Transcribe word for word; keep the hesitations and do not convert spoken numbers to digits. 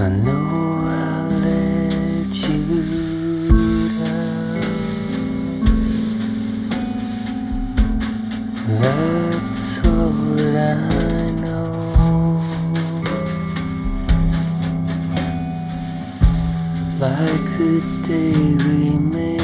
know I let you down. That's all that I know. Like the day we met.